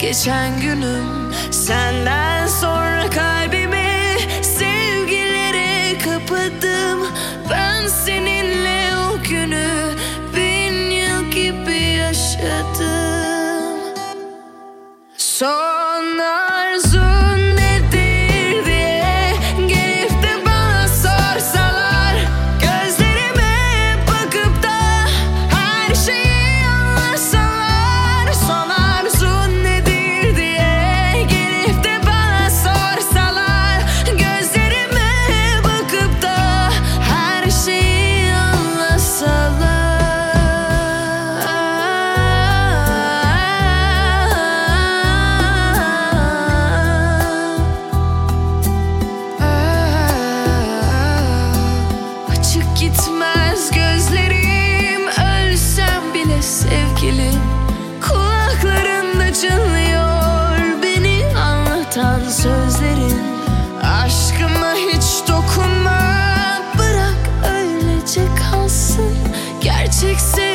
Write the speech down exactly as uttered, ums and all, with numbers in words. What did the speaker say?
geçen günüm. Senden sonra kalbimi sevgilere kapadım. Ben seninle o günü bin yıl gibi yaşadım. Son arzun nedir diye gelip de bana sorsalar, gözlerime bakıp da her şeyi anlasalar. Son arzun nedir diye gelip de bana sorsalar, gözlerime bakıp da her şeyi anlasalar. Açık gitmez gözlerim, ölsem bile sevgilim. Kulaklarında çınlıyor beni anlatan sözlerin. Aşkıma hiç dokunma, bırak öylece kalsın. Gerçek sevgi